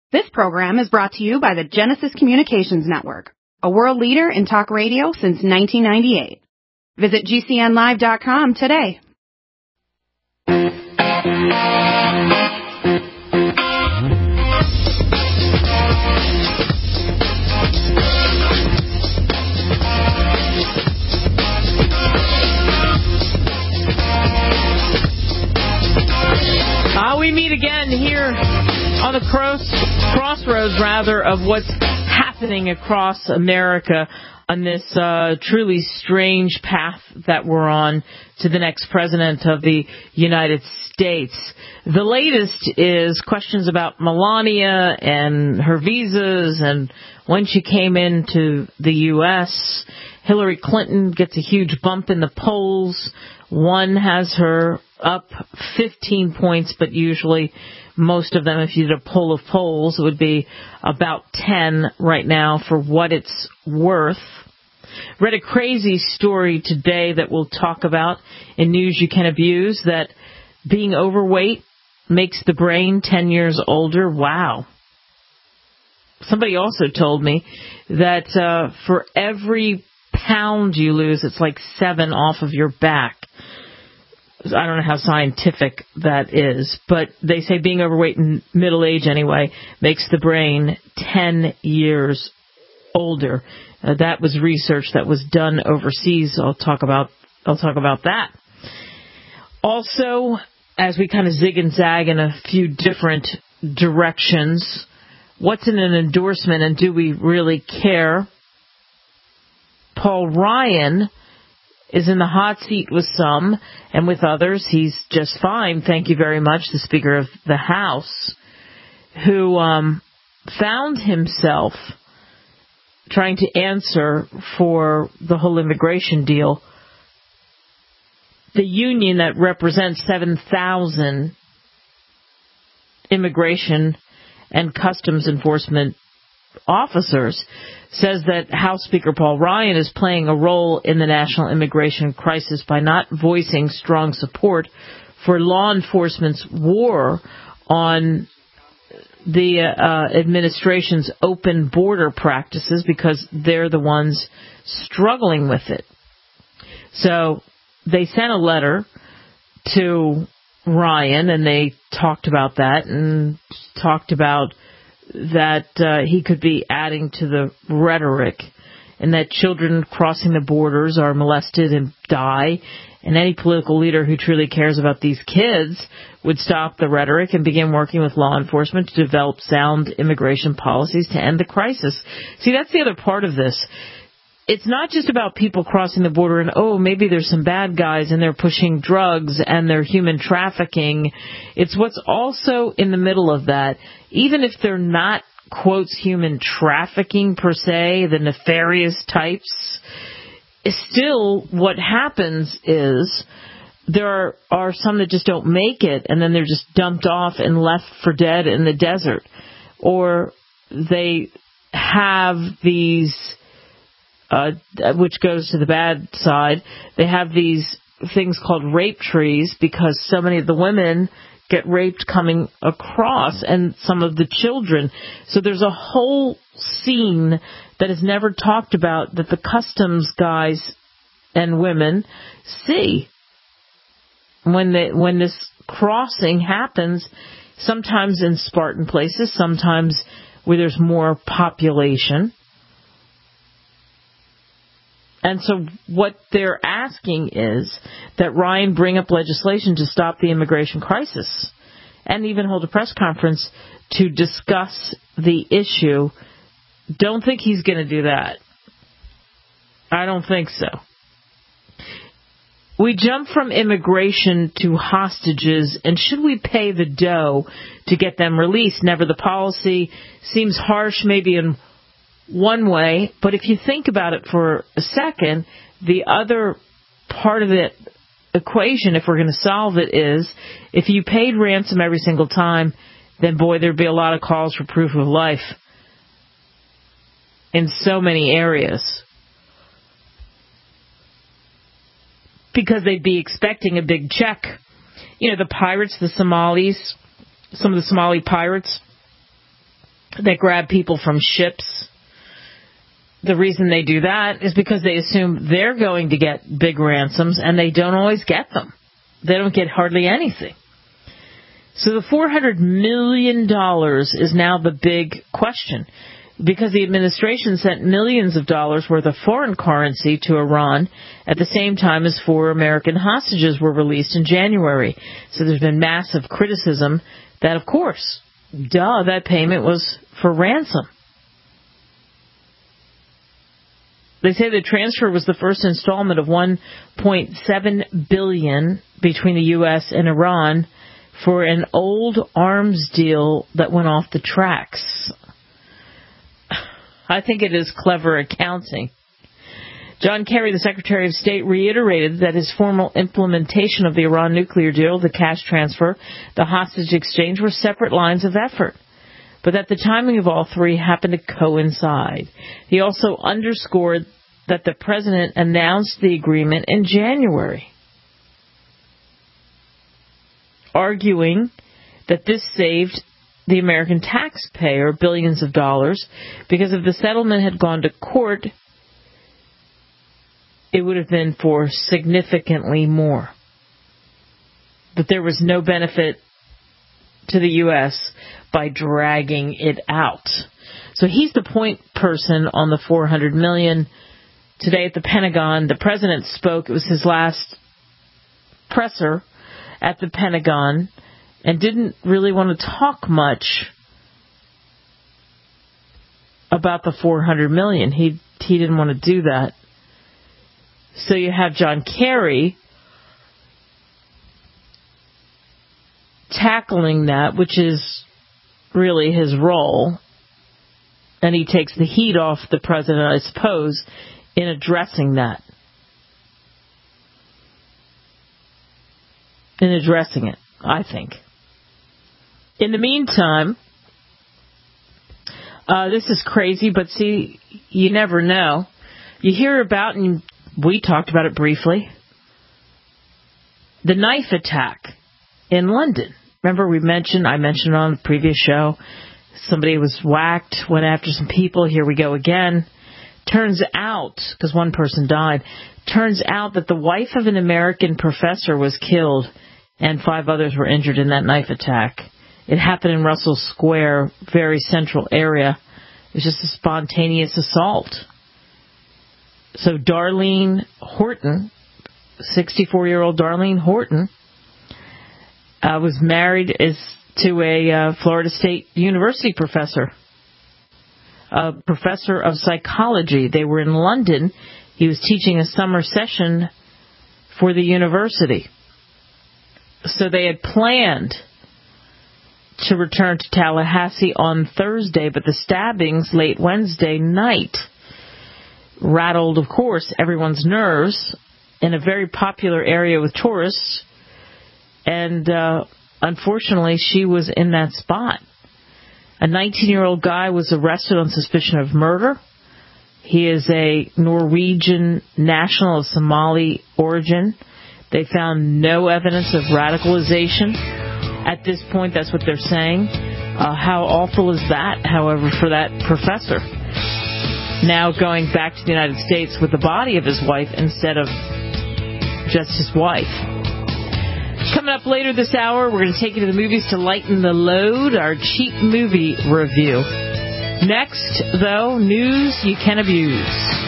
This program is brought to you by the Genesis Communications Network, a world leader in talk radio since 1998. Visit GCNlive.com today. We meet again here on the crossroads, of what's happening across America on this truly strange path that we're on to the next president of the United States. The latest is questions about Melania and her visas and when she came into the U.S. Hillary Clinton gets a huge bump in the polls. One has her up 15 points, but usually most of them, if you did a poll of polls, it would be about 10 right now for what it's worth. Read a crazy story today that we'll talk about in News You Can Abuse, that being overweight makes the brain 10 years older. Wow. Somebody also told me that for every pound you lose, it's like 7 off of your back. I don't know how scientific that is, but they say being overweight in middle age anyway makes the brain 10 years older. That was research that was done overseas. I'll talk about that. Also, as we kind of zig and zag in a few different directions, what's in an endorsement and do we really care? Paul Ryan is in the hot seat with some, and with others, he's just fine. Thank you very much, the Speaker of the House, who found himself trying to answer for the whole immigration deal. The union that represents 7,000 immigration and customs enforcement officers says that House Speaker Paul Ryan is playing a role in the national immigration crisis by not voicing strong support for law enforcement's war on the administration's open border practices, because they're the ones struggling with it. So they sent a letter to Ryan, and they talked about that and talked about that he could be adding to the rhetoric, and that children crossing the borders are molested and die, and any political leader who truly cares about these kids would stop the rhetoric and begin working with law enforcement to develop sound immigration policies to end the crisis. See, that's the other part of this. It's not just about people crossing the border and, maybe there's some bad guys and they're pushing drugs and they're human trafficking. It's what's also in the middle of that. Even if they're not, quotes, human trafficking per se, the nefarious types, still what happens is there are some that just don't make it, and then they're just dumped off and left for dead in the desert. Or they have these... which goes to the bad side, they have these things called rape trees because so many of the women get raped coming across, and some of the children. So there's a whole scene that is never talked about that the customs guys and women see when this crossing happens, sometimes in Spartan places, sometimes where there's more population. And so what they're asking is that Ryan bring up legislation to stop the immigration crisis and even hold a press conference to discuss the issue. Don't think he's going to do that. I don't think so. We jump from immigration to hostages, and should we pay the dough to get them released? Never. The policy seems harsh maybe in one way, but if you think about it for a second, the other part of the equation, if we're going to solve it, is if you paid ransom every single time, then boy, there'd be a lot of calls for proof of life in so many areas, because they'd be expecting a big check. You know, the pirates, the Somalis, some of the Somali pirates, that grab people from ships. The reason they do that is because they assume they're going to get big ransoms, and they don't always get them. They don't get hardly anything. So the $400 million is now the big question, because the administration sent millions of dollars worth of foreign currency to Iran at the same time as 4 American hostages were released in January. So there's been massive criticism that, of course, that payment was for ransom. They say the transfer was the first installment of $1.7 billion between the U.S. and Iran for an old arms deal that went off the tracks. I think it is clever accounting. John Kerry, the Secretary of State, reiterated that his formal implementation of the Iran nuclear deal, the cash transfer, the hostage exchange, were separate lines of effort, but that the timing of all three happened to coincide. He also underscored that the president announced the agreement in January, arguing that this saved the American taxpayer billions of dollars, because if the settlement had gone to court, it would have been for significantly more. But there was no benefit to the U.S. by dragging it out. So he's the point person on the $400 million. Today at the Pentagon, the president spoke. It was his last presser at the Pentagon, and didn't really want to talk much about the $400 million. He didn't want to do that. So you have John Kerry tackling that, which is really his role, and he takes the heat off the president, I suppose, in addressing that. In addressing it, I think. In the meantime, this is crazy, but see, you never know. You hear about, and we talked about it briefly, the knife attack in London. Remember I mentioned it on the previous show. Somebody was whacked, went after some people. Here we go again. Turns out, because one person died, turns out that the wife of an American professor was killed and 5 others were injured in that knife attack. It happened in Russell Square, very central area. It was just a spontaneous assault. So Darlene Horton, 64-year-old Darlene Horton, was married to a Florida State University professor, a professor of psychology. They were in London. He was teaching a summer session for the university. So they had planned to return to Tallahassee on Thursday, but the stabbings late Wednesday night rattled, of course, everyone's nerves in a very popular area with tourists. And unfortunately, she was in that spot. A 19-year-old guy was arrested on suspicion of murder. He is a Norwegian national of Somali origin. They found no evidence of radicalization. At this point, that's what they're saying. How awful is that, however, for that professor? Now going back to the United States with the body of his wife instead of just his wife. Coming up later this hour, we're going to take you to the movies to lighten the load, our cheap movie review. Next, though, news you can abuse.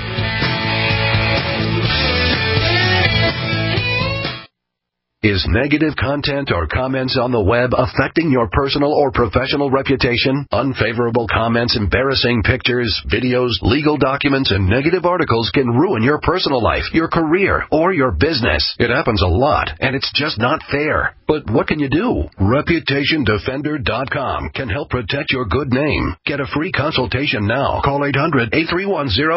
Is negative content or comments on the web affecting your personal or professional reputation? Unfavorable comments, embarrassing pictures, videos, legal documents, and negative articles can ruin your personal life, your career, or your business. It happens a lot, and it's just not fair. But what can you do? ReputationDefender.com can help protect your good name. Get a free consultation now. Call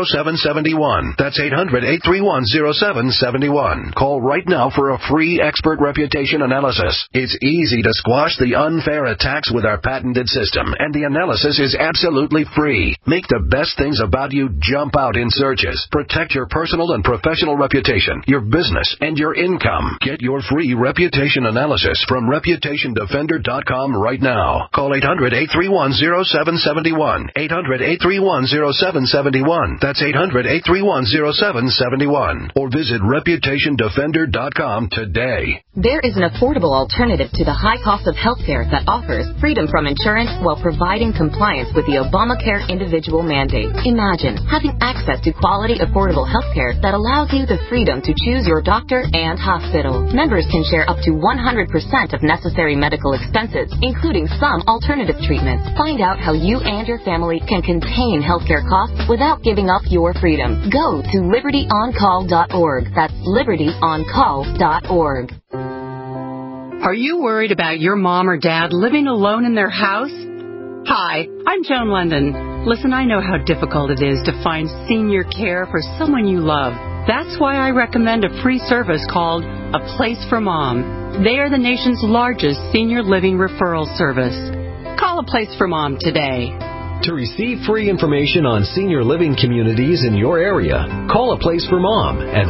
800-831-0771. That's 800-831-0771. Call right now for a free expert expert reputation analysis. It's easy to squash the unfair attacks with our patented system, and the analysis is absolutely free. Make the best things about you jump out in searches. Protect your personal and professional reputation, your business, and your income. Get your free reputation analysis from ReputationDefender.com right now. Call 800-831-0771. 800-831-0771. That's 800-831-0771. Or visit ReputationDefender.com today. There is an affordable alternative to the high cost of health care that offers freedom from insurance while providing compliance with the Obamacare individual mandate. Imagine having access to quality, affordable health care that allows you the freedom to choose your doctor and hospital. Members can share up to 100% of necessary medical expenses, including some alternative treatments. Find out how you and your family can contain healthcare costs without giving up your freedom. Go to libertyoncall.org. That's libertyoncall.org. Are you worried about your mom or dad living alone in their house? Hi, I'm Joan London. Listen, I know how difficult it is to find senior care for someone you love. That's why I recommend a free service called A Place for Mom. They are the nation's largest senior living referral service. Call A Place for Mom today. To receive free information on senior living communities in your area, call A Place for Mom at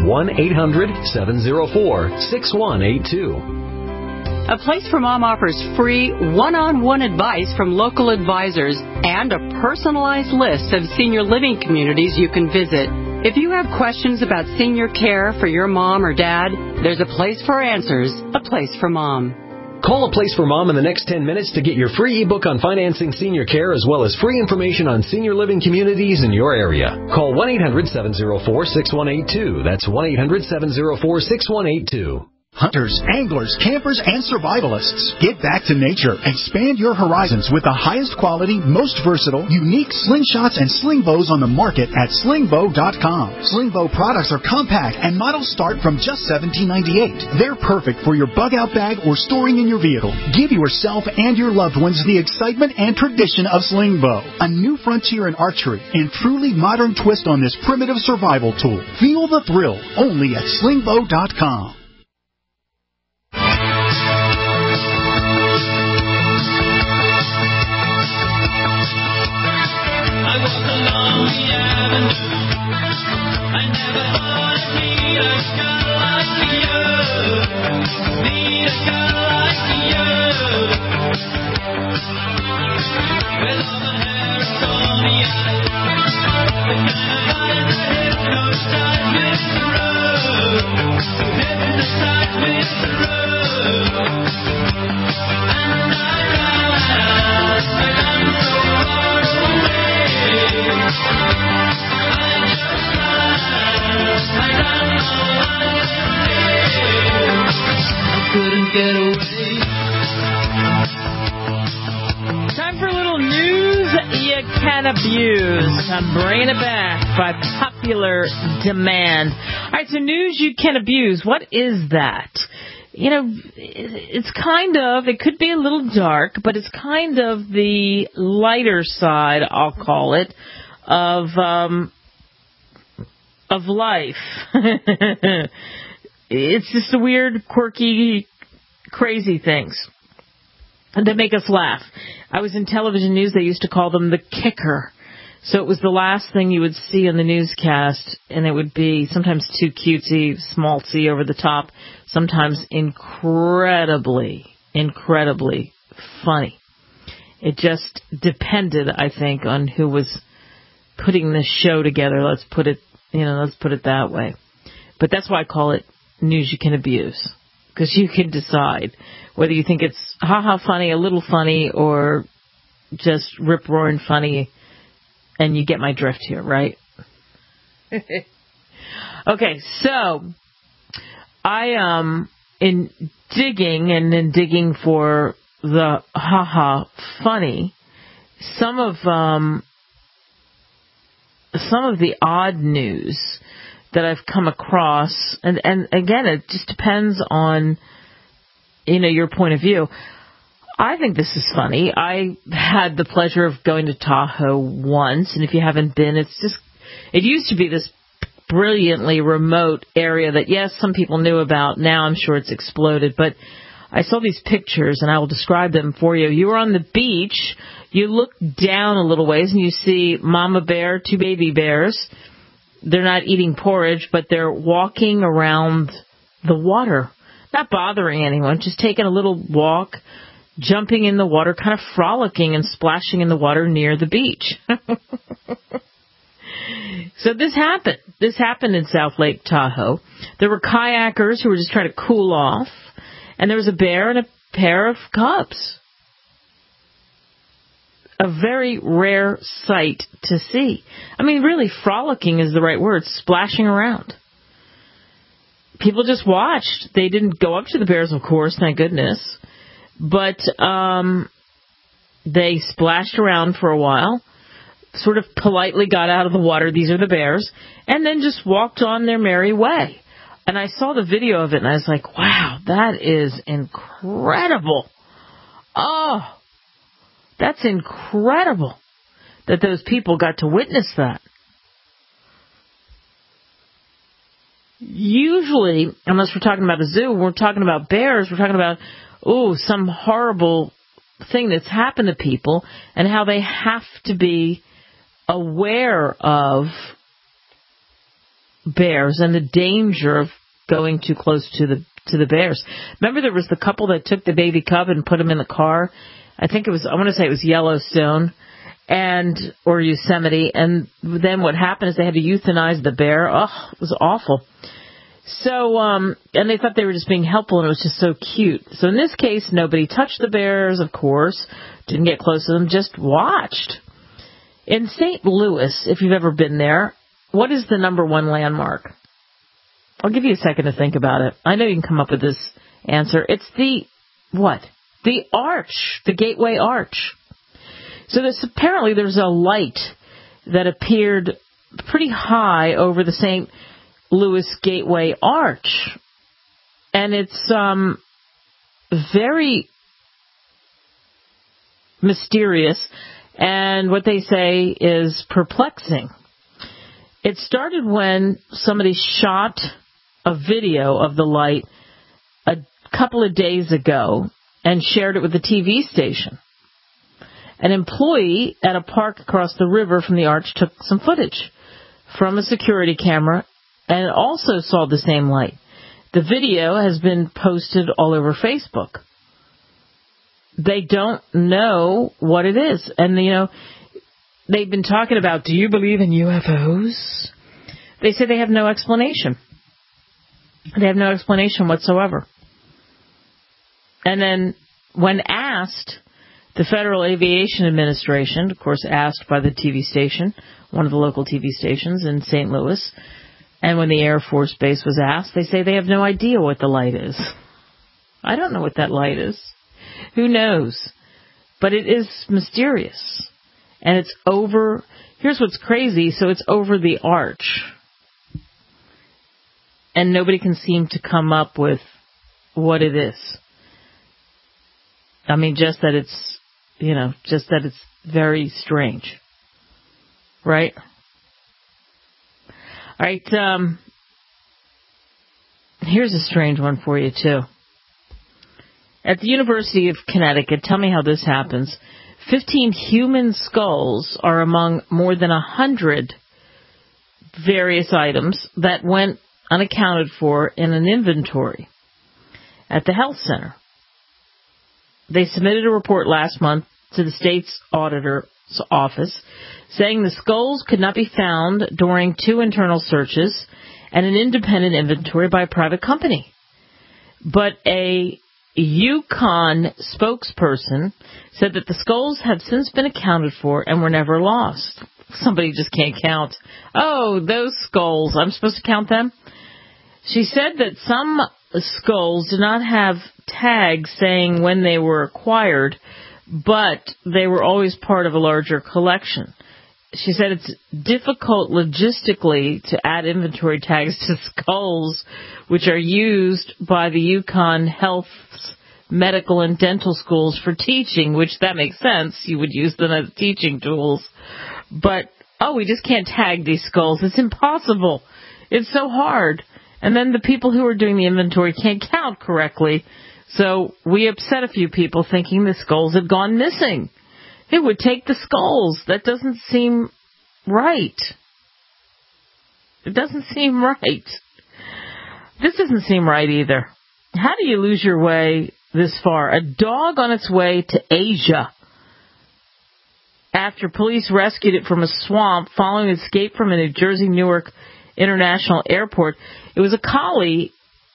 1-800-704-6182. A Place for Mom offers free one-on-one advice from local advisors and a personalized list of senior living communities you can visit. If you have questions about senior care for your mom or dad, there's a place for answers, A Place for Mom. Call A Place for Mom in the next 10 minutes to get your free ebook on financing senior care as well as free information on senior living communities in your area. Call 1-800-704-6182. That's 1-800-704-6182. Hunters, anglers, campers, and survivalists. Get back to nature. Expand your horizons with the highest quality, most versatile, unique slingshots and sling bows on the market at slingbow.com. Slingbow products are compact and models start from just $17.98. They're perfect for your bug out bag or storing in your vehicle. Give yourself and your loved ones the excitement and tradition of Slingbow, a new frontier in archery and truly modern twist on this primitive survival tool. Feel the thrill only at slingbow.com. Time for a little news you can abuse. I'm bringing it back by popular demand. All right, so news you can abuse. What is that? You know, it's kind of, it could be a little dark, but it's kind of the lighter side, I'll call it, of life. It's just the weird, quirky, crazy things that make us laugh. I was in television news, they used to call them the kicker. So it was the last thing you would see on the newscast, and it would be sometimes too cutesy, schmaltzy, over the top, sometimes incredibly funny. It just depended, I think, on who was putting the show together. Let's put it that way. But that's why I call it news you can abuse, because you can decide whether you think it's ha-ha funny, a little funny, or just rip-roaring funny, and you get my drift here, right? Okay, so I in digging for the ha-ha funny, some of the odd news that I've come across, and again, it just depends on, your point of view. I think this is funny. I had the pleasure of going to Tahoe once, and if you haven't been, it used to be this brilliantly remote area that, yes, some people knew about. Now I'm sure it's exploded. But I saw these pictures, and I will describe them for you. You were on the beach. You look down a little ways, and you see mama bear, 2 baby bears. They're not eating porridge, but they're walking around the water, not bothering anyone, just taking a little walk, jumping in the water, kind of frolicking and splashing in the water near the beach. So this happened. This happened in South Lake Tahoe. There were kayakers who were just trying to cool off, and there was a bear and a pair of cubs. A very rare sight to see. I mean, really, frolicking is the right word, splashing around. People just watched. They didn't go up to the bears, of course, thank goodness. But they splashed around for a while, sort of politely got out of the water, these are the bears, and then just walked on their merry way. And I saw the video of it, and I was like, wow, that is incredible. Oh, that's incredible that those people got to witness that. Usually, unless we're talking about a zoo, we're talking about bears, we're talking about, some horrible thing that's happened to people and how they have to be aware of bears and the danger of going too close to the bears. Remember there was the couple that took the baby cub and put him in the car? I want to say it was Yellowstone or Yosemite, and then what happened is they had to euthanize the bear. Oh, it was awful. So, and they thought they were just being helpful, and it was just so cute. So in this case, nobody touched the bears, of course, didn't get close to them, just watched. In St. Louis, if you've ever been there, what is the number one landmark? I'll give you a second to think about it. I know you can come up with this answer. It's the Arch, the Gateway Arch. So apparently there's a light that appeared pretty high over the St. Louis Gateway Arch. And it's very mysterious, and what they say is perplexing. It started when somebody shot a video of the light a couple of days ago and shared it with the TV station. An employee at a park across the river from the arch took some footage from a security camera and also saw the same light. The video has been posted all over Facebook. They don't know what it is. And, they've been talking about, do you believe in UFOs? They say they have no explanation. They have no explanation whatsoever. And then when asked, the Federal Aviation Administration, of course asked by the TV station, one of the local TV stations in St. Louis, and when the Air Force Base was asked, they say they have no idea what the light is. I don't know what that light is. Who knows? But it is mysterious. And it's over, here's what's crazy, so it's over the arch. And nobody can seem to come up with what it is. I mean, just that it's very strange. Right? All right, here's a strange one for you, too. At the University of Connecticut, tell me how this happens. 15 human skulls are among more than 100 various items that went unaccounted for in an inventory at the health center. They submitted a report last month to the state's auditor's office saying the skulls could not be found during 2 internal searches and an independent inventory by a private company. But a Yukon spokesperson said that the skulls have since been accounted for and were never lost. Somebody just can't count. Oh, those skulls, I'm supposed to count them? She said that some skulls do not have tags saying when they were acquired, but they were always part of a larger collection. She said it's difficult logistically to add inventory tags to skulls, which are used by the Yukon Health's medical and dental schools for teaching, which that makes sense. You would use them as teaching tools. But, we just can't tag these skulls. It's impossible. It's so hard. And then the people who are doing the inventory can't count correctly. So we upset a few people thinking the skulls had gone missing. It would take the skulls. That doesn't seem right. It doesn't seem right. This doesn't seem right either. How do you lose your way this far? A dog on its way to Asia after police rescued it from a swamp following its escape from a New Jersey Newark International Airport. It was a collie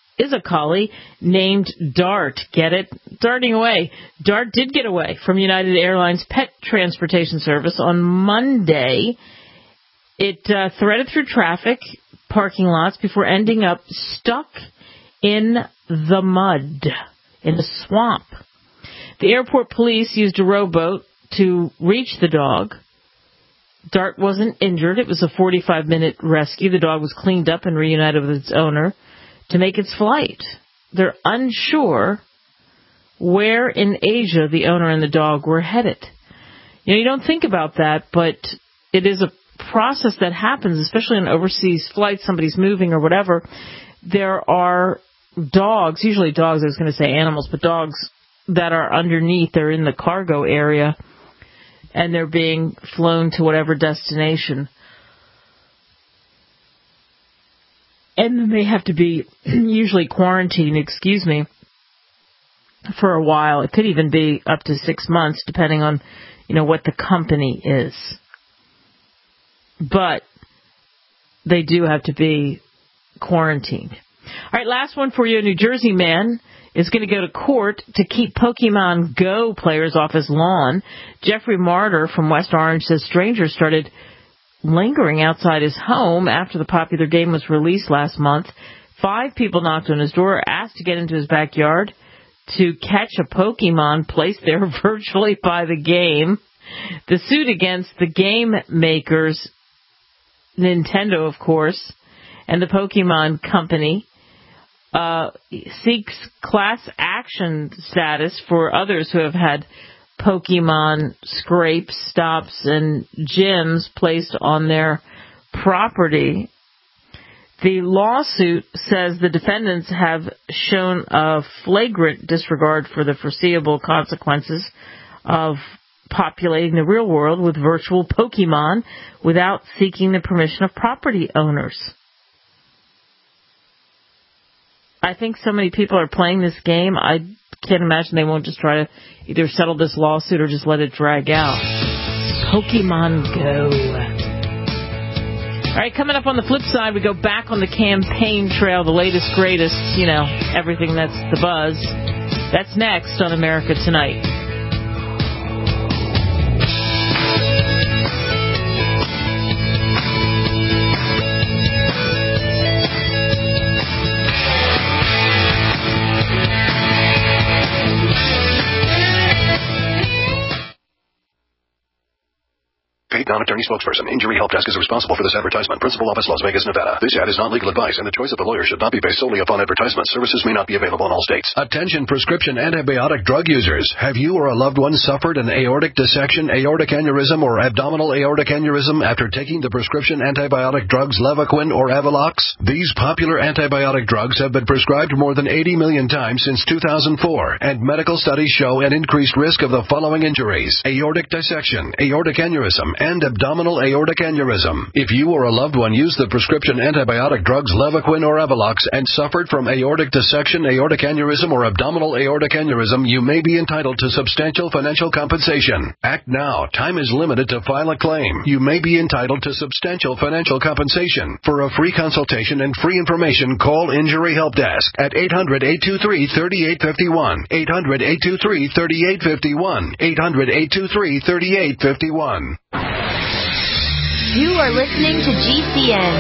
named Dart. Get it? Darting away. Dart did get away from United Airlines pet transportation service on Monday. It threaded through traffic, parking lots, before ending up stuck in the mud, in a swamp. The airport police used a rowboat to reach the dog. Dart wasn't injured. It was a 45-minute rescue. The dog was cleaned up and reunited with its owner to make its flight. They're unsure where in Asia the owner and the dog were headed. You don't think about that, but it is a process that happens, especially on overseas flights, somebody's moving or whatever. There are dogs, usually dogs, I was going to say animals, but dogs that are underneath, they're in the cargo area, and they're being flown to whatever destination. And then they have to be usually quarantined, for a while. It could even be up to 6 months, depending on, what the company is. But they do have to be quarantined. All right, last one for you. A New Jersey man is going to go to court to keep Pokemon Go players off his lawn. Jeffrey Martyr from West Orange says strangers started lingering outside his home after the popular game was released last month. 5 people knocked on his door, asked to get into his backyard to catch a Pokemon placed there virtually by the game. The suit against the game makers, Nintendo, of course, and the Pokemon Company, seeks class action status for others who have had Pokemon scrapes, stops, and gyms placed on their property. The lawsuit says the defendants have shown a flagrant disregard for the foreseeable consequences of populating the real world with virtual Pokemon without seeking the permission of property owners. I think so many people are playing this game, I can't imagine they won't just try to either settle this lawsuit or just let it drag out. Pokemon Go. All right, coming up on the flip side, we go back on the campaign trail, the latest, greatest, everything that's the buzz. That's next on America Tonight. Paid non-attorney spokesperson. Injury Help Desk is responsible for this advertisement. Principal office, Las Vegas, Nevada. This ad is not legal advice, and the choice of the lawyer should not be based solely upon advertisement. Services may not be available in all states. Attention prescription antibiotic drug users. Have you or a loved one suffered an aortic dissection, aortic aneurysm, or abdominal aortic aneurysm after taking the prescription antibiotic drugs Levaquin or Avelox? These popular antibiotic drugs have been prescribed more than 80 million times since 2004, and medical studies show an increased risk of the following injuries: aortic dissection, aortic aneurysm, and abdominal aortic aneurysm. If you or a loved one used the prescription antibiotic drugs Levaquin or Avelox and suffered from aortic dissection, aortic aneurysm, or abdominal aortic aneurysm, you may be entitled to substantial financial compensation. Act now. Time is limited to file a claim. You may be entitled to substantial financial compensation. For a free consultation and free information, call Injury Help Desk at 800-823-3851. 800-823-3851. 800-823-3851. You are listening to GCN.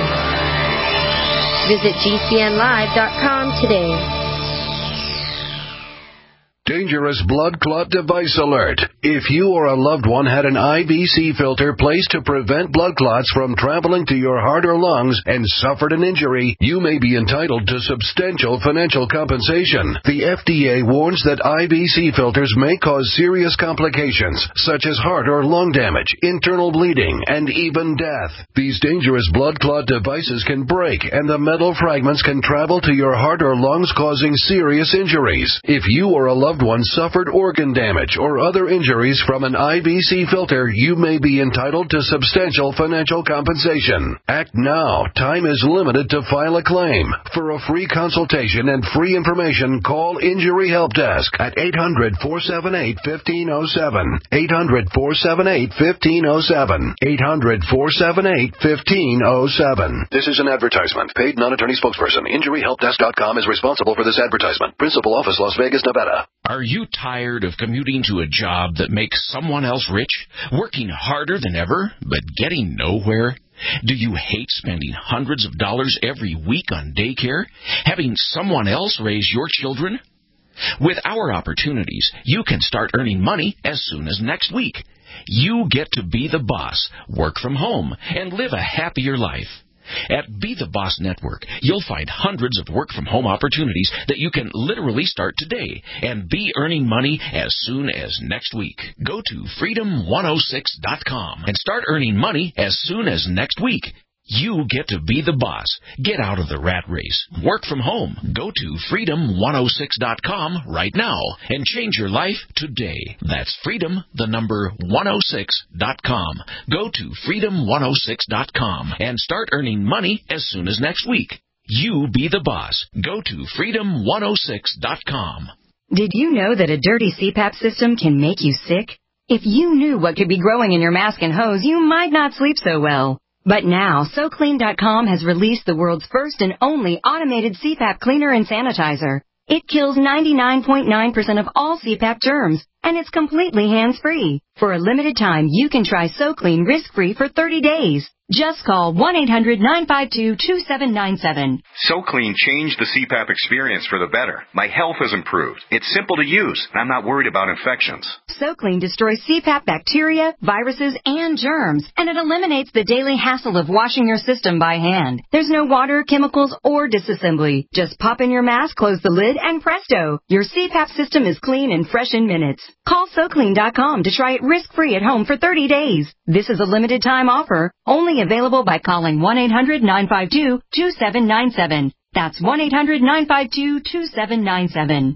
Visit GCNlive.com today. Dangerous blood clot device alert. If you or a loved one had an IVC filter placed to prevent blood clots from traveling to your heart or lungs and suffered an injury, you may be entitled to substantial financial compensation. The FDA warns that IVC filters may cause serious complications, such as heart or lung damage, internal bleeding, and even death. These dangerous blood clot devices can break, and the metal fragments can travel to your heart or lungs, causing serious injuries. If you or a loved one suffered organ damage or other injuries from an IVC filter, you may be entitled to substantial financial compensation. Act now. Time is limited to file a claim. For a free consultation and free information, call Injury Help Desk at 800-478-1507. 800-478-1507. 800-478-1507. This is an advertisement. Paid non-attorney spokesperson. InjuryHelpDesk.com is responsible for this advertisement. Principal office, Las Vegas, Nevada. Are you tired of commuting to a job that makes someone else rich, working harder than ever, but getting nowhere? Do you hate spending hundreds of dollars every week on daycare, having someone else raise your children? With our opportunities, you can start earning money as soon as next week. You get to be the boss, work from home, and live a happier life. At Be the Boss Network, you'll find hundreds of work-from-home opportunities that you can literally start today and be earning money as soon as next week. Go to freedom106.com and start earning money as soon as next week. You get to be the boss. Get out of the rat race. Work from home. Go to freedom106.com right now and change your life today. That's freedom106.com. Go to freedom106.com and start earning money as soon as next week. You be the boss. Go to freedom106.com. Did you know that a dirty CPAP system can make you sick? If you knew what could be growing in your mask and hose, you might not sleep so well. But now, SoClean.com has released the world's first and only automated CPAP cleaner and sanitizer. It kills 99.9% of all CPAP germs, and it's completely hands-free. For a limited time, you can try SoClean risk-free for 30 days. Just call 1-800-952-2797. SoClean changed the CPAP experience for the better. My health has improved. It's simple to use, and I'm not worried about infections. SoClean destroys CPAP bacteria, viruses, and germs, and it eliminates the daily hassle of washing your system by hand. There's no water, chemicals, or disassembly. Just pop in your mask, close the lid, and presto! Your CPAP system is clean and fresh in minutes. Call SoClean.com to try it risk-free at home for 30 days. This is a limited-time offer, only available by calling 1-800-952-2797. That's 1-800-952-2797.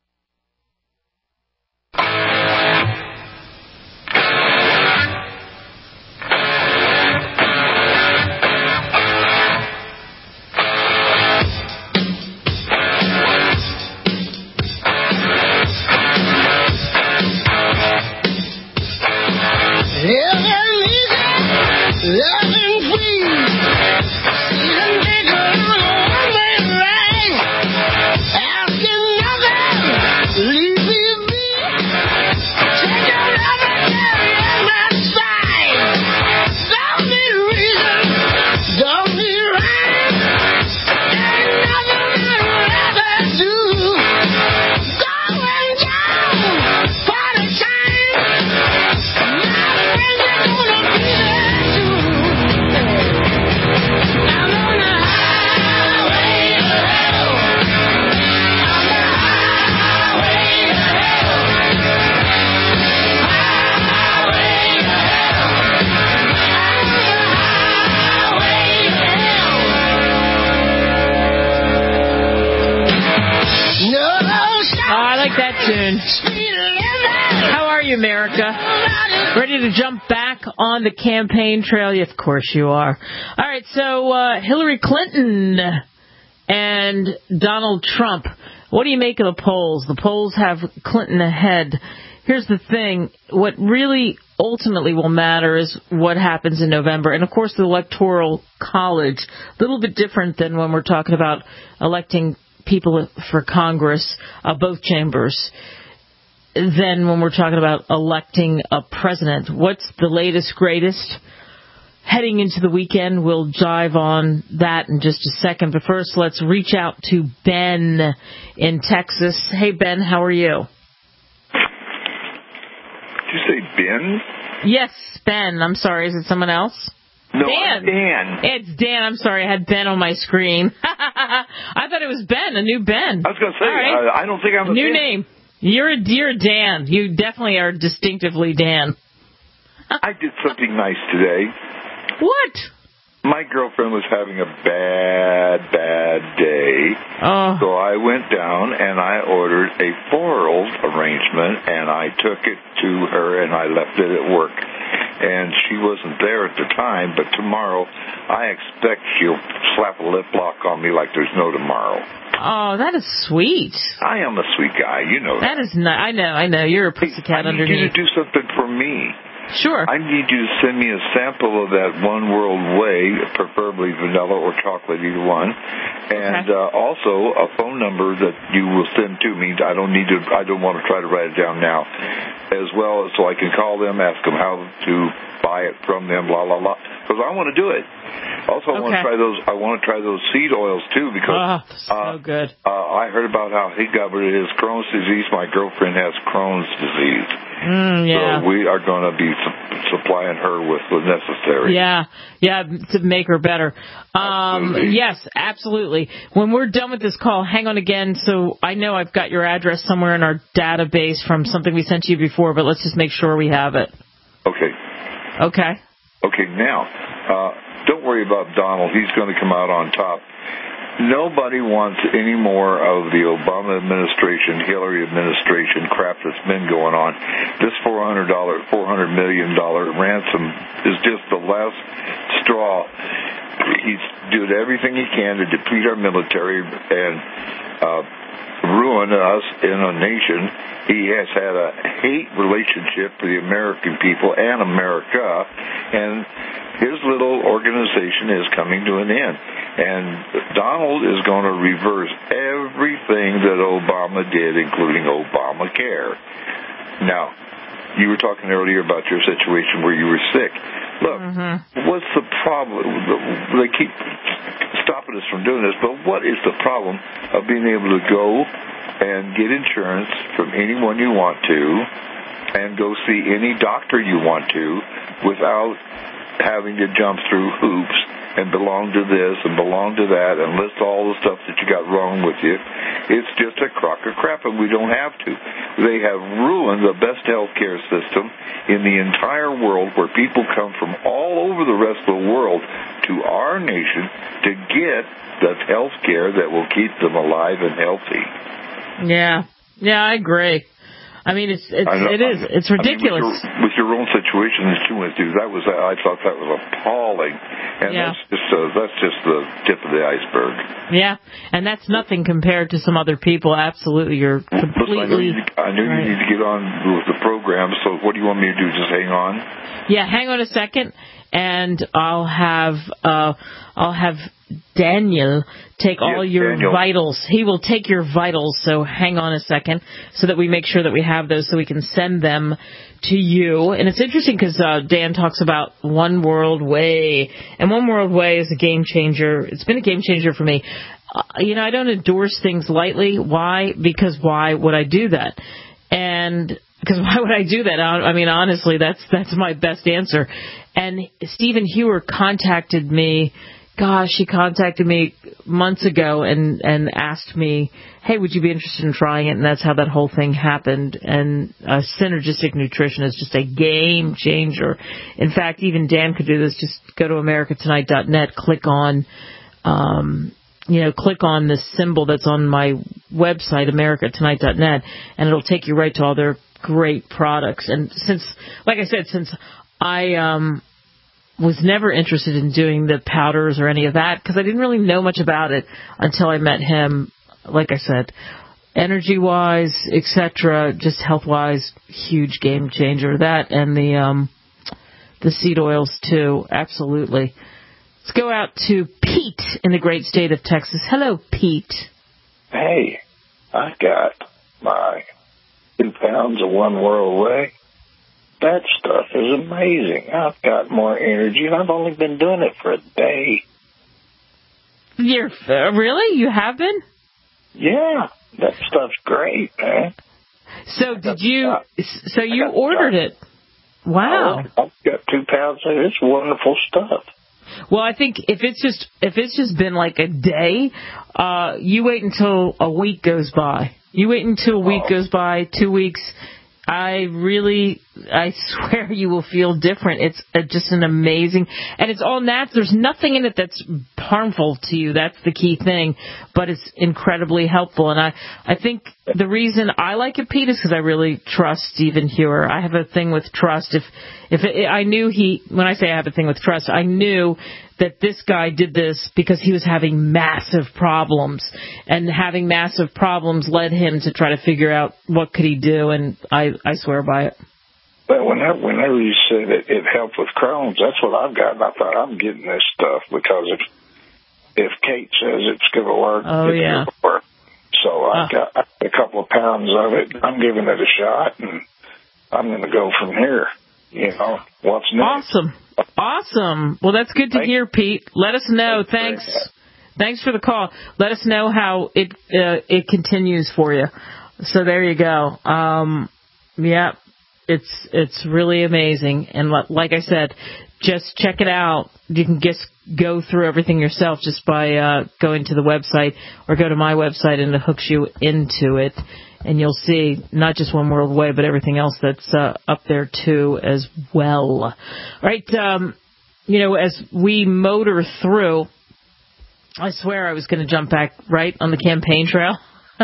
How are you, America? Ready to jump back on the campaign trail? Of course you are. All right, so Hillary Clinton and Donald Trump. What do you make of the polls? The polls have Clinton ahead. Here's the thing. What really ultimately will matter is what happens in November. And, of course, the Electoral College, a little bit different than when we're talking about electing people for Congress, both chambers, than when we're talking about electing a president. What's the latest, greatest? Heading into the weekend, we'll dive on that in just a second. But first, let's reach out to Ben in Texas. Hey, Ben, how are you? you say, Ben? Yes, Ben. I'm sorry. Is it someone else? No, Dan. Dan. It's Dan. I'm sorry. I had Ben on my screen. I thought it was Ben, a new Ben. I was going to say, right. I don't think I'm a new Ben. name. You're a dear Dan. You definitely are distinctively Dan. I did something nice today. What? My girlfriend was having a bad day. Oh. So I went down and I ordered a floral arrangement, and I took it to her and I left it at work. And she wasn't there at the time, but tomorrow I expect she'll slap a lip lock on me like there's no tomorrow. Oh, that is sweet. I am a sweet guy, you know that. That is I know. You're a pussycat underneath. I need you to do something for me. Sure. I need you to send me a sample of that One World Way, preferably vanilla or chocolate, either one. And also a phone number that you will send to me. I don't want to try to write it down now. As well, so I can call them, ask them how to buy it from them, blah, blah, blah. Because I want to do it. Also, I want to try those seed oils, too, because so good. I heard about how he got rid of his Crohn's disease. My girlfriend has Crohn's disease. Yeah. So we are going to be supplying her with the necessary. Yeah, to make her better. Yes, absolutely. When we're done with this call, hang on again. So I know I've got your address somewhere in our database from something we sent you before, but let's just make sure we have it. Okay. Okay, now, don't worry about Donald. He's going to come out on top. Nobody wants any more of the Obama administration, Hillary administration crap that's been going on. This $400 million ransom is just the last straw. He's doing everything he can to deplete our military and ruin us in a nation. He has had a hate relationship for the American people and America, and his little organization is coming to an end. And Donald is going to reverse everything that Obama did, including Obamacare. Now, you were talking earlier about your situation where you were sick. Look, what's the problem? They keep stopping us from doing this, but what is the problem of being able to go and get insurance from anyone you want to and go see any doctor you want to without having to jump through hoops and belong to this and belong to that and list all the stuff that you got wrong with you? It's just a crock of crap, and we don't have to. They have ruined the best health care system in the entire world, where people come from all over the rest of the world to our nation to get the health care that will keep them alive and healthy. Yeah, I agree. I mean, it's ridiculous. I mean, with your own situation that you went through, I thought that was appalling, and that's just the tip of the iceberg. Yeah, and that's nothing compared to some other people. Absolutely, you're completely. Listen, I know you need to get on with the program. So, what do you want me to do? Just hang on. Yeah, hang on a second, and I'll have Daniel take all your vitals. He will take your vitals, so hang on a second so that we make sure that we have those so we can send them to you. And it's interesting because Dan talks about One World Way, and One World Way is a game changer. It's been a game changer for me. I don't endorse things lightly. Why? Because why would I do that? And because why would I do that? I mean, honestly, that's my best answer. And Stephen Hewer contacted me. He contacted me months ago and asked me, hey, would you be interested in trying it? And that's how that whole thing happened. And Synergistic Nutrition is just a game changer. In fact, even Dan could do this. Just go to americatonight.net, click on the symbol that's on my website, americatonight.net, and it'll take you right to all their great products. And since I was never interested in doing the powders or any of that because I didn't really know much about it until I met him. Like I said, energy-wise, etc., just health-wise, huge game changer. That and the seed oils too, absolutely. Let's go out to Pete in the great state of Texas. Hello, Pete. Hey, I got my 2 pounds of One World Way. That stuff is amazing. I've got more energy, and I've only been doing it for a day. Really? You have been? Yeah, that stuff's great, man. So did you? So you ordered it? Wow! I've got 2 pounds of it. It's wonderful stuff. Well, I think if it's just been like a day, you wait until a week goes by. You wait until a week goes by, 2 weeks. I swear you will feel different. It's just an amazing, and it's all natural. There's nothing in it that's harmful to you. That's the key thing, but it's incredibly helpful. And I think the reason I like it, Pete, is because I really trust Stephen Hewer. I have a thing with trust. I knew when I say I have a thing with trust, I knew that this guy did this because he was having massive problems, and having massive problems led him to try to figure out what could he do, and I swear by it. But whenever you said it helped with Crohn's, that's what I've got, and I thought I'm getting this stuff because if Kate says it's going to work, it's going to work. So I got a couple of pounds of it. I'm giving it a shot, and I'm going to go from here. What's next? Awesome. Well, that's good to hear, Pete. Let us know. Thanks for the call. Let us know how it continues for you. So there you go. Yeah, it's really amazing. And like I said, just check it out. You can just go through everything yourself just by going to the website, or go to my website and it hooks you into it. And you'll see not just One World Way, but everything else that's up there, too, as well. All right, as we motor through, I swear I was going to jump back right on the campaign trail.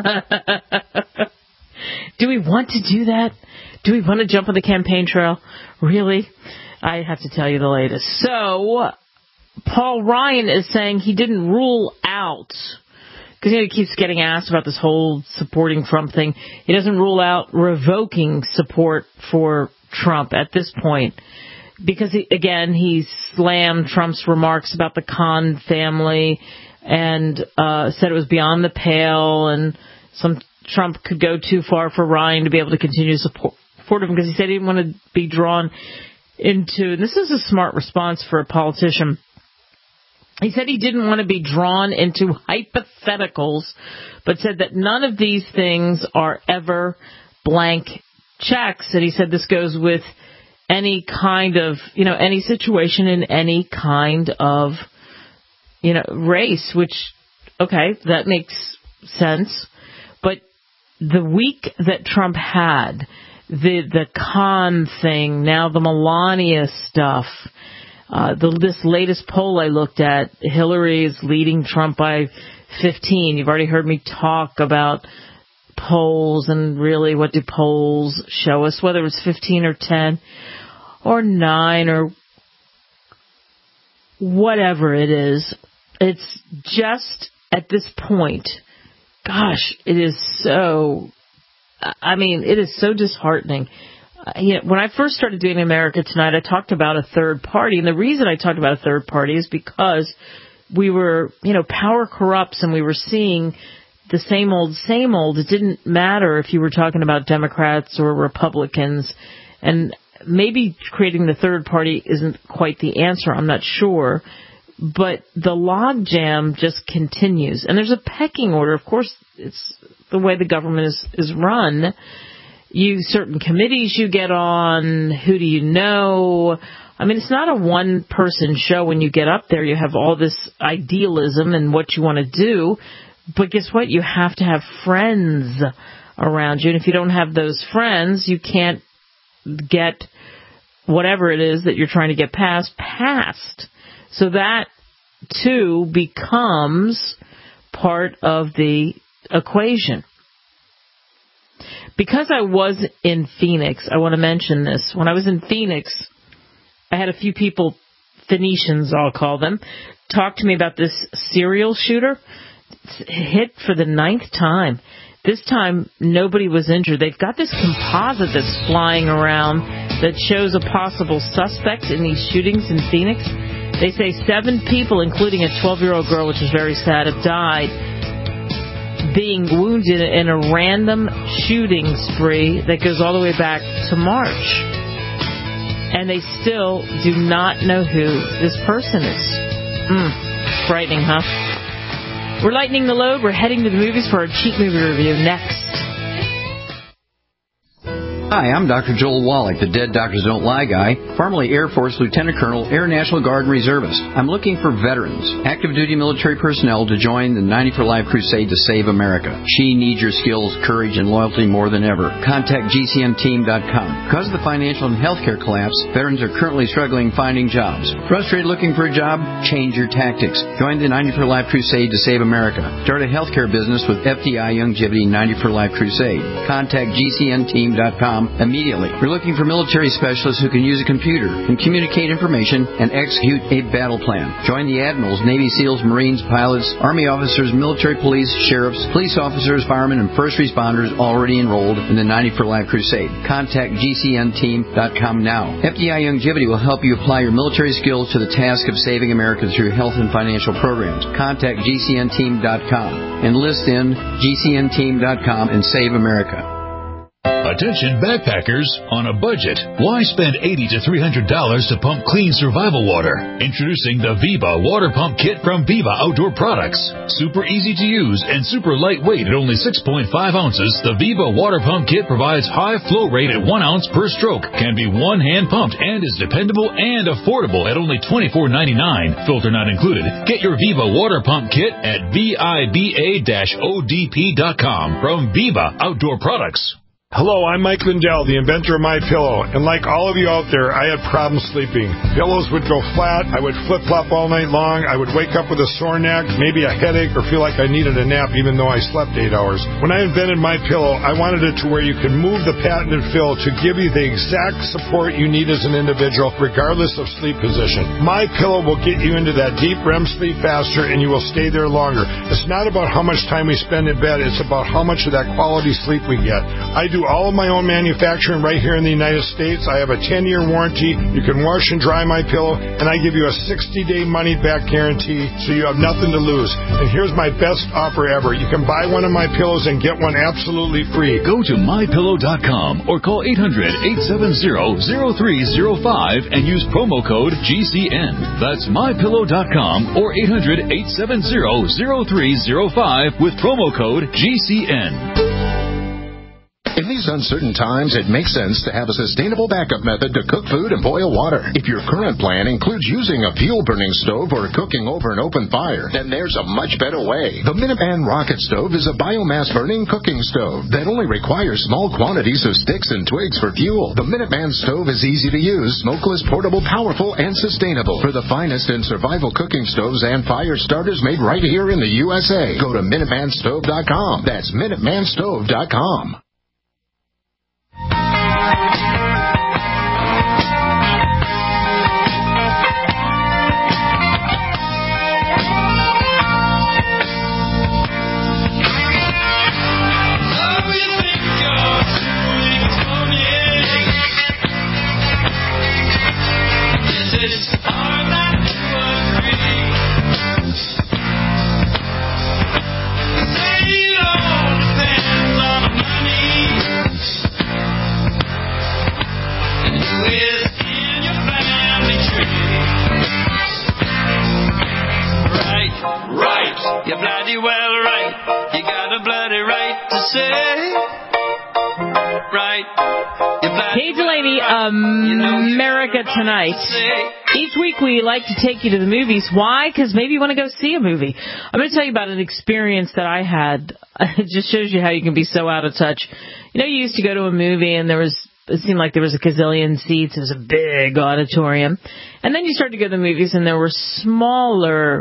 Do we want to do that? Do we want to jump on the campaign trail? Really? I have to tell you the latest. So, Paul Ryan is saying he didn't rule out, because he keeps getting asked about this whole supporting Trump thing. He doesn't rule out revoking support for Trump at this point, because, he slammed Trump's remarks about the Khan family and said it was beyond the pale, and Trump could go too far for Ryan to be able to continue to support him, because he said he didn't want to be drawn into, and this is a smart response for a politician, he said he didn't want to be drawn into hypotheticals, but said that none of these things are ever blank checks. And he said this goes with any kind of, any situation in any kind of, race, which, okay, that makes sense. But the week that Trump had, the Khan thing, now the Melania stuff, this latest poll I looked at, Hillary is leading Trump by 15. You've already heard me talk about polls, and really, what do polls show us? Whether it's 15 or 10 or 9 or whatever it is, it's just at this point, gosh, it is so disheartening. When I first started doing America Tonight, I talked about a third party. And the reason I talked about a third party is because we were, power corrupts, and we were seeing the same old, same old. It didn't matter if you were talking about Democrats or Republicans. And maybe creating the third party isn't quite the answer. I'm not sure. But the logjam just continues. And there's a pecking order. Of course, it's the way the government is run. Certain committees you get on, who do you know? I mean, it's not a one-person show when you get up there. You have all this idealism and what you want to do, but guess what? You have to have friends around you, and if you don't have those friends, you can't get whatever it is that you're trying to get passed. So that, too, becomes part of the equation. Because I was in Phoenix, I want to mention this. When I was in Phoenix, I had a few people, Phoenicians I'll call them, talk to me about this serial shooter. It's hit for the 9th time. This time, nobody was injured. They've got this composite that's flying around that shows a possible suspect in these shootings in Phoenix. They say 7 people, including a 12-year-old girl, which is very sad, have died, being wounded in a random shooting spree that goes all the way back to March. And they still do not know who this person is. Frightening, huh? We're lightening the load. We're heading to the movies for our cheap movie review next. Hi, I'm Dr. Joel Wallach, the Dead Doctors Don't Lie guy, formerly Air Force Lieutenant Colonel, Air National Guard and Reservist. I'm looking for veterans, active duty military personnel to join the 90 for Life crusade to save America. She needs your skills, courage, and loyalty more than ever. Contact GCNteam.com. Because of the financial and healthcare collapse, veterans are currently struggling finding jobs. Frustrated looking for a job? Change your tactics. Join the 90 for Life crusade to save America. Start a healthcare business with FDI Youngevity 90 for Life crusade. Contact GCNteam.com immediately. We're looking for military specialists who can use a computer and communicate information and execute a battle plan. Join the admirals, Navy SEALs, Marines, pilots, Army officers, military police, sheriffs, police officers, firemen, and first responders already enrolled in the 90 for Life crusade. Contact GCNteam.com now. FDI Youngevity will help you apply your military skills to the task of saving America through health and financial programs. Contact GCNteam.com. Enlist in GCNteam.com and save America. Attention backpackers on a budget. Why spend $80 to $300 to pump clean survival water? Introducing the Viva Water Pump Kit from Viva Outdoor Products. Super easy to use and super lightweight at only 6.5 ounces, the Viva Water Pump Kit provides high flow rate at 1 ounce per stroke, can be one-hand pumped, and is dependable and affordable at only $24.99. Filter not included. Get your Viva Water Pump Kit at VIBA-ODP.com from Viva Outdoor Products. Hello, I'm Mike Lindell, the inventor of MyPillow, and like all of you out there, I had problems sleeping. Pillows would go flat, I would flip-flop all night long, I would wake up with a sore neck, maybe a headache, or feel like I needed a nap even though I slept 8 hours. When I invented MyPillow, I wanted it to where you could move the patented fill to give you the exact support you need as an individual, regardless of sleep position. MyPillow will get you into that deep REM sleep faster, and you will stay there longer. It's not about how much time we spend in bed, it's about how much of that quality sleep we get. I do all of my own manufacturing right here in the United States. I have a 10-year warranty. You can wash and dry my pillow, and I give you a 60-day money-back guarantee, so you have nothing to lose. And here's my best offer ever. You can buy one of my pillows and get one absolutely free. Go to MyPillow.com or call 800-870-0305 and use promo code GCN. That's MyPillow.com or 800-870-0305 with promo code GCN. In these uncertain times, it makes sense to have a sustainable backup method to cook food and boil water. If your current plan includes using a fuel-burning stove or cooking over an open fire, then there's a much better way. The Minuteman Rocket Stove is a biomass-burning cooking stove that only requires small quantities of sticks and twigs for fuel. The Minuteman Stove is easy to use, smokeless, portable, powerful, and sustainable. For the finest in survival cooking stoves and fire starters made right here in the USA, go to MinutemanStove.com. That's MinutemanStove.com. You're bloody well right. You got a bloody right to say right. Kay Delaney, America Tonight. Each week we like to take you to the movies. Why? Because maybe you want to go see a movie. I'm going to tell you about an experience that I had. It just shows you how you can be so out of touch. You know, you used to go to a movie and it seemed like there was a gazillion seats. It was a big auditorium. And then you started to go to the movies and there were smaller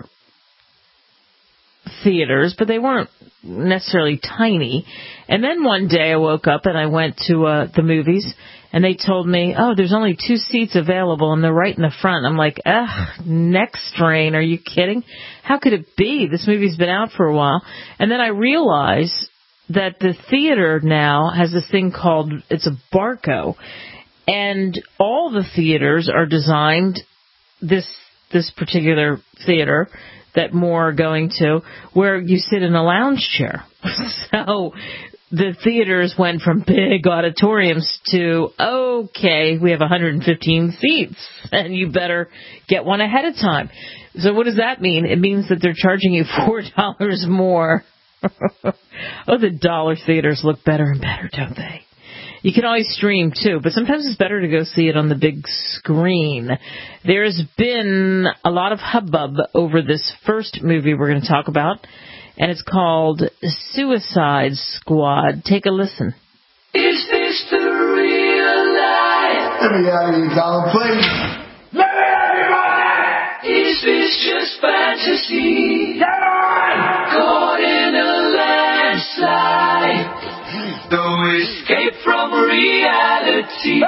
theaters, but they weren't necessarily tiny. And then one day I woke up and I went to the movies and they told me, oh, there's only 2 seats available and they're right in the front. I'm like, neck strain. Are you kidding? How could it be? This movie's been out for a while. And then I realized that the theater now has this thing called, it's a Barco, and all the theaters are designed, this particular theater that more are going to, where you sit in a lounge chair. So the theaters went from big auditoriums to, okay, we have 115 seats, and you better get one ahead of time. So what does that mean? It means that they're charging you $4 more. Oh, the dollar theaters look better and better, don't they? You can always stream, too, but sometimes it's better to go see it on the big screen. There's been a lot of hubbub over this first movie we're going to talk about, and it's called Suicide Squad. Take a listen. Is this the real life? Let me have you, Colin, please. Let me have you, my life. Is this just fantasy? Come on! Caught in a landslide. No escape from reality.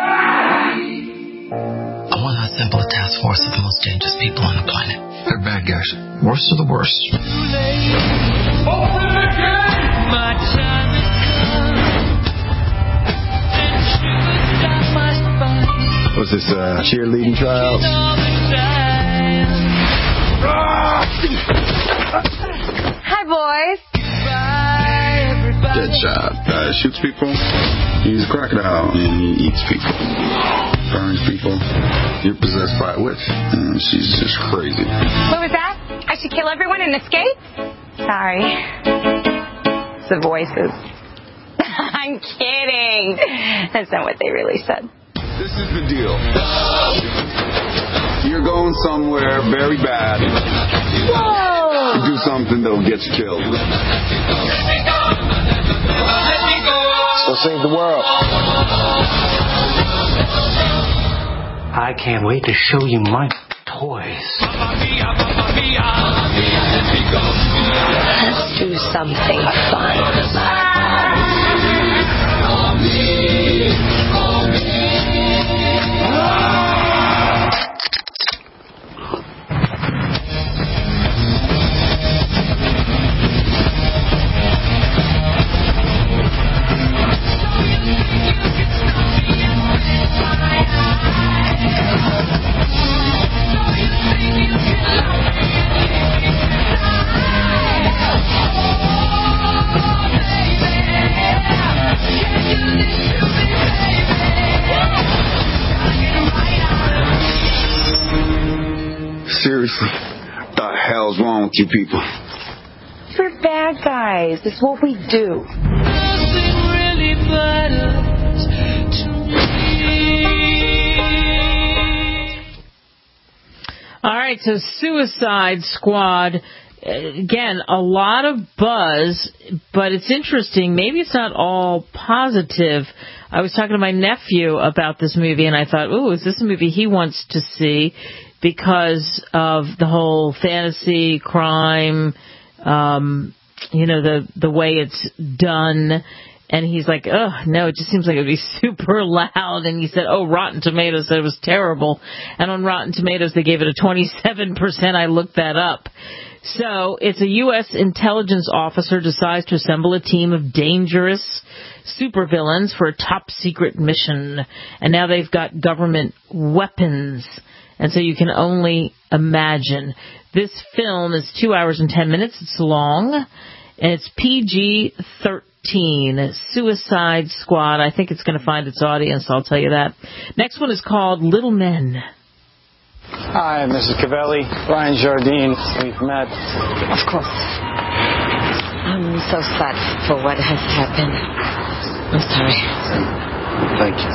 I want to assemble a task force of the most dangerous people on the planet. They're bad guys. Worst of the worst. Open the gate! My time has come. And shivers down my spine. What's this, cheerleading tryouts? Hi, boys. Deadshot. Shoots people. He's a crocodile and he eats people. Burns people. You're possessed by a witch. And she's just crazy. What was that? I should kill everyone and escape? Sorry. It's the voices. I'm kidding. That's not what they really said. This is the deal. You're going somewhere very bad. Whoa! You do something that'll get you killed. So save the world. I can't wait to show you my toys. Let's do something fun. Seriously, what the hell's wrong with you people? We're bad guys. It's what we do. Nothing really matters to me. All right, so Suicide Squad. Again, a lot of buzz, but it's interesting. Maybe it's not all positive. I was talking to my nephew about this movie, and I thought, ooh, is this a movie he wants to see? Because of the whole fantasy, crime, the way it's done. And he's like, oh, no, it just seems like it would be super loud. And he said, oh, Rotten Tomatoes said it was terrible. And on Rotten Tomatoes, they gave it a 27%. I looked that up. So it's a U.S. intelligence officer decides to assemble a team of dangerous supervillains for a top-secret mission. And now they've got government weapons. And so you can only imagine. This film is 2 hours and 10 minutes. It's long. And it's PG-13. Suicide Squad. I think it's going to find its audience, I'll tell you that. Next one is called Little Men. Hi, Mrs. Cavelli. Ryan Jardine. We've met. Of course. I'm so sad for what has happened. I'm sorry. Thank you.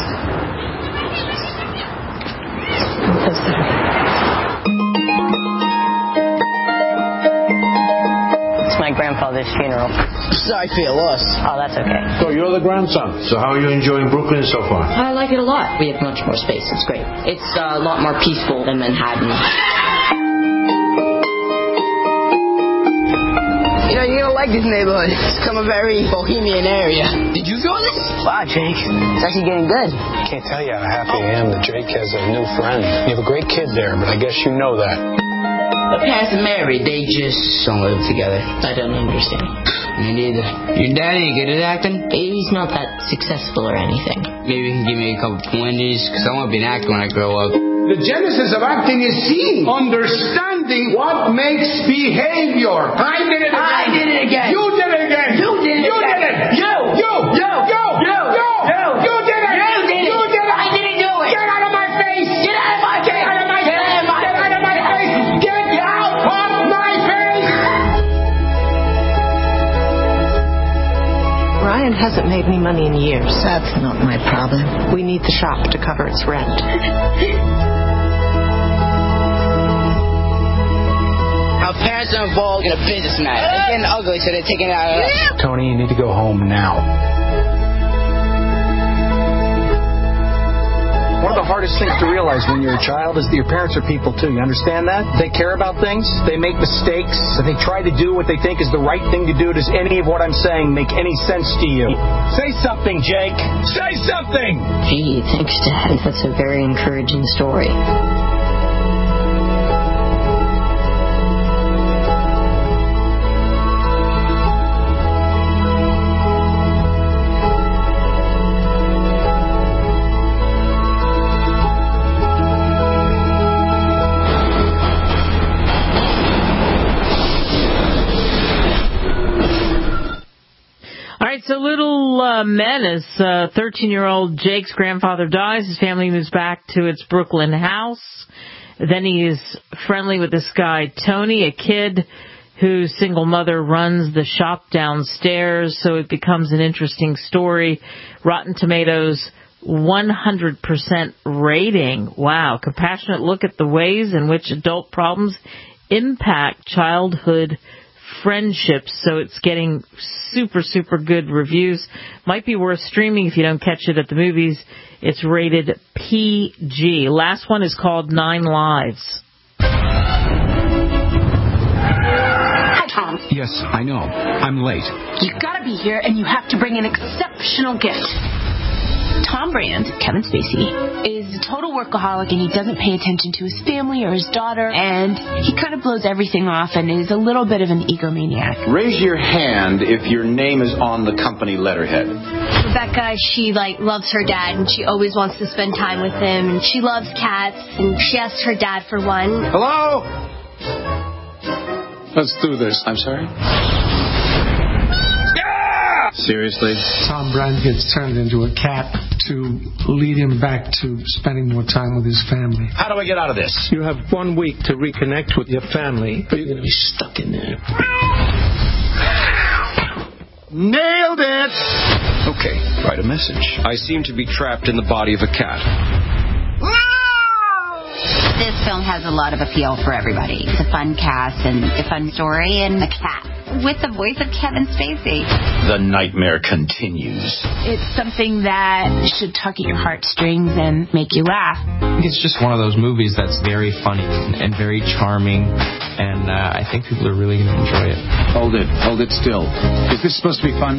I'm so sorry. It's my grandfather's funeral. Sorry for your loss. Oh, that's okay. So you're the grandson. So how are you enjoying Brooklyn so far? I like it a lot. We have much more space. It's great. It's a lot more peaceful than Manhattan. You know, you're gonna like this neighborhood. It's become a very bohemian area. Did you feel this? Wow, Jake. It's actually getting good. I can't tell you how happy I am that Jake has a new friend. You have a great kid there, but I guess you know that. The parents are married. They just don't live together. I don't understand. Me neither. Your dad ain't good at acting? He's not that successful or anything. Maybe you can give me a couple pointers, because I want to be an actor when I grow up. The genesis of acting is seeing, understanding what makes behavior. I did it again. You did it again. You did it. You did it. You did it. You did it. I didn't do it. Get out of my face. Get out of my face. Get out of my face. Get out of my face. Get out of my face. Ryan husband hasn't made any money in years. That's not my problem. We need the shop to cover its rent. Our parents are involved in a business matter. It's getting ugly, so they're taking it out of us. Tony, you need to go home now. One of the hardest things to realize when you're a child is that your parents are people too. You understand that? They care about things. They make mistakes. They try to do what they think is the right thing to do. Does any of what I'm saying make any sense to you? Say something, Jake. Say something! Gee, thanks, Daddy. That's a very encouraging story. So Little Men is 13-year-old Jake's grandfather dies. His family moves back to its Brooklyn house. Then he is friendly with this guy, Tony, a kid whose single mother runs the shop downstairs. So it becomes an interesting story. Rotten Tomatoes, 100% rating. Wow. Compassionate look at the ways in which adult problems impact childhood friendships, so it's getting super, super good reviews. Might be worth streaming if you don't catch it at the movies. It's rated PG. Last one is called 9 Lives. Hi, Tom. Yes, I know. I'm late. You gotta be here, and you have to bring an exceptional gift. Tom Brand, Kevin Spacey, is a total workaholic, and he doesn't pay attention to his family or his daughter, and he kind of blows everything off and is a little bit of an egomaniac. Raise your hand if your name is on the company letterhead. Rebecca, she loves her dad, and she always wants to spend time with him, and she loves cats, and she asks her dad for one. Hello? Let's do this. I'm sorry? Seriously? Tom Brand gets turned into a cat to lead him back to spending more time with his family. How do I get out of this? You have 1 week to reconnect with your family, or you're going to be stuck in there. Nailed it! Okay, write a message. I seem to be trapped in the body of a cat. This film has a lot of appeal for everybody. It's a fun cast and a fun story and a cat with the voice of Kevin Spacey. The nightmare continues. It's something that should tug at your heartstrings and make you laugh. I think it's just one of those movies that's very funny and very charming, and I think people are really going to enjoy it. Hold it still. Is this supposed to be fun?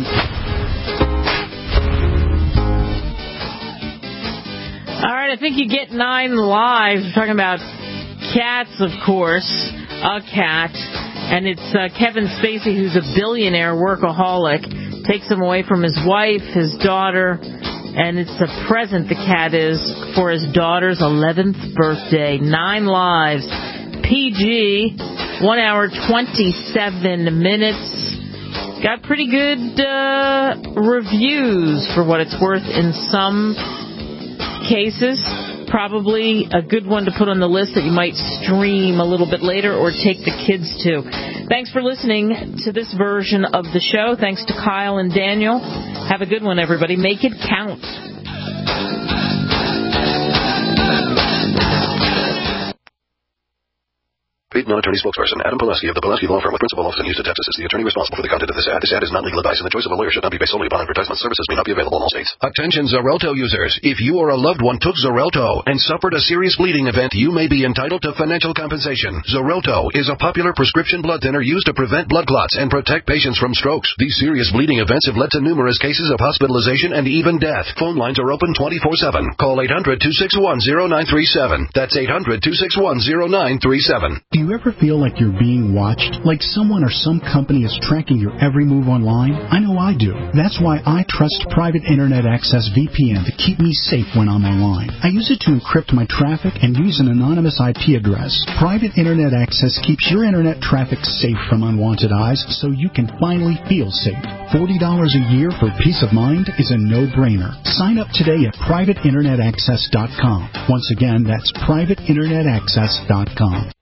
All right, I think you get 9 Lives. We're talking about cats, of course. A cat. And it's Kevin Spacey, who's a billionaire workaholic. Takes him away from his wife, his daughter. And it's a present, the cat is, for his daughter's 11th birthday. 9 Lives. PG. 1 hour, 27 minutes. Got pretty good reviews for what it's worth in some cases. Probably a good one to put on the list that you might stream a little bit later or take the kids to. Thanks for listening to this version of the show. Thanks to Kyle and Daniel. Have a good one, everybody. Make it count. Paid non-attorney spokesperson Adam Pileski of the Pileski Law Firm with principal office in Houston, Texas is the attorney responsible for the content of this ad. This ad is not legal advice, and the choice of a lawyer should not be based solely upon advertisement. Services may not be available in all states. Attention Xarelto users. If you or a loved one took Xarelto and suffered a serious bleeding event, you may be entitled to financial compensation. Xarelto is a popular prescription blood thinner used to prevent blood clots and protect patients from strokes. These serious bleeding events have led to numerous cases of hospitalization and even death. Phone lines are open 24/7. Call 800-261-0937. That's 800-261-0937. Do you ever feel like you're being watched? Like someone or some company is tracking your every move online? I know I do. That's why I trust Private Internet Access VPN to keep me safe when I'm online. I use it to encrypt my traffic and use an anonymous IP address. Private Internet Access keeps your internet traffic safe from unwanted eyes so you can finally feel safe. $40 a year for peace of mind is a no-brainer. Sign up today at privateinternetaccess.com. Once again, that's privateinternetaccess.com.